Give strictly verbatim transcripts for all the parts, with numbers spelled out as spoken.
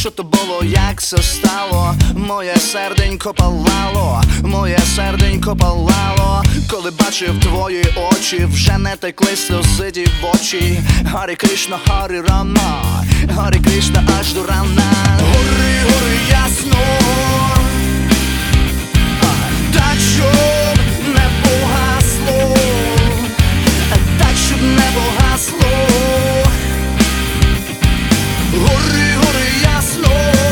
що то було, як це стало. Моє серденько палало, моє серденько палало, коли бачив твої очі, вже не текли сльози дівочі. Гарі Кришна, Гарі Рама, Гарі Кришна аж до рана. Гори, гори ясно, так щоб не погасло, так щоб не погасло. Гори, гори ясно,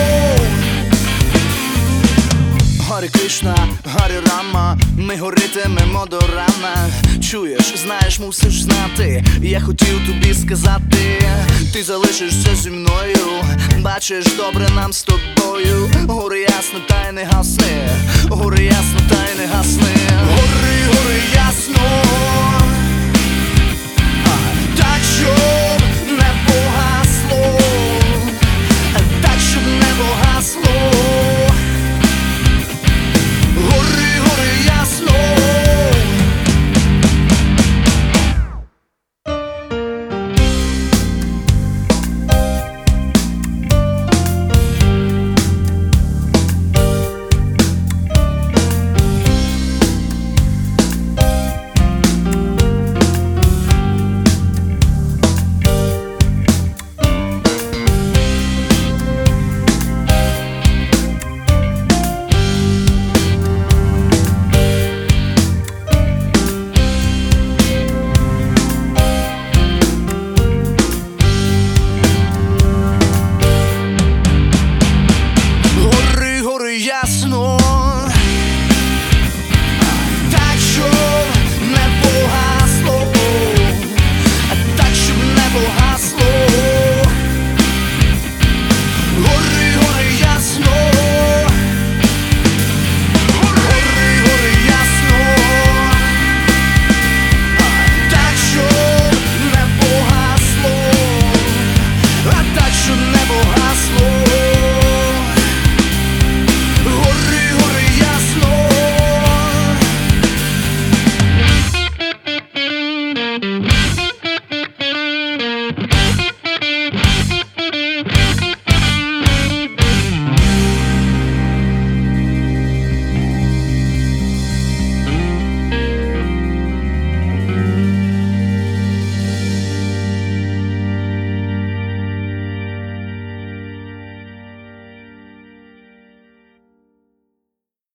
Гарі Кришна, Гарі Рама, ми горитимемо до рана. Чуєш, знаєш, мусиш знати, я хотів тобі сказати, ти залишишся зі мною, бачиш, добре нам з тобою. Гори ясно, та й не гасни, гори ясно, та й не гасни. Гори, гори ясно, так що